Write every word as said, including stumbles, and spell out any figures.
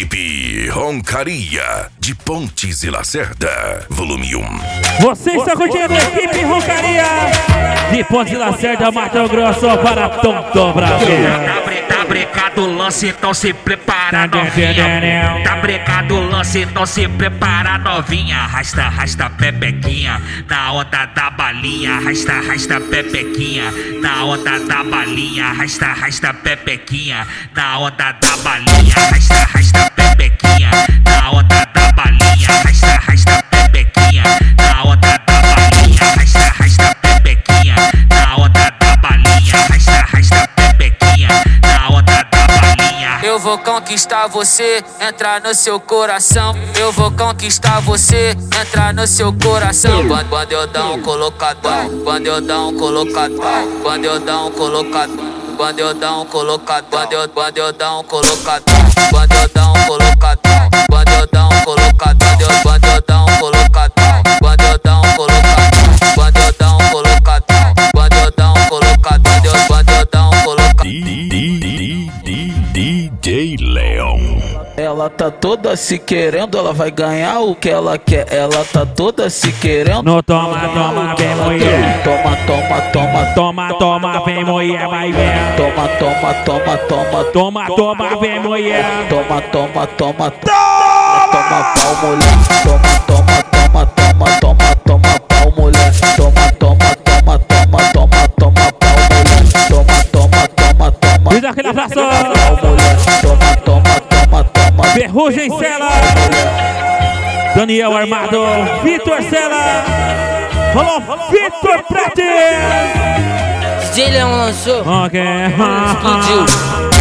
Equipe Roncaria de Pontes e Lacerda, volume um. Vocês estão curtindo a Equipe Roncaria de Pontes e Lacerda, Mato Grosso para todo Brasil. Tá brecado o lance, então se prepara, novinha. Tá brecado o lance, então se prepara, novinha. Arrasta, arrasta, pepequinha na onda da balinha. Arrasta, arrasta, pepequinha na onda da balinha. Arrasta, arrasta, pepequinha na onda da balinha. Arrasta, arrasta, pepequinha na onda da balinha. Arrasta, arrasta, pepequinha na onda da balinha. Arrasta, arrasta, pepequinha na onda da balinha. Arrasta, arrasta, pepequinha na onda da balinha. Eu vou conquistar você, entrar no seu coração. Eu vou conquistar você, entrar no seu coração. Quando, quando eu dar um colocadão, quando eu dar um colocadão, quando eu dar um colocadão, quando eu dar um colocadão, quando eu, quando eu dar um colocadão, quando eu dar um colocadão, quando eu dar um colocadão, quando eu dar um colocadão, quando eu dar um colocadão, quando eu dar um colocadão, quando eu dar um colocadão, quando eu dar um colocadão. D J Leon. Ela tá toda se querendo, ela vai ganhar o que ela quer. Ela tá toda se querendo. No toma, toma, vem mulher. Toma, toma, toma, Toma, toma, vem mulher, vai ver. toma, toma, toma, toma, Toma, toma, vem mulher. toma, toma, toma, toma, toma pau mulher. Toma, toma, toma, toma, toma, toma pau mulher. Toma, toma, toma, toma, toma, toma pau mulher. Toma, toma, toma, toma. E daquele abraço. Pau mulher. Toma, toma, toma, toma. Ferrugem Sela. Daniel Armado. Vitor Sela. Rolou Vitor Prates. D J Leon lançou. Ok. Explodiu.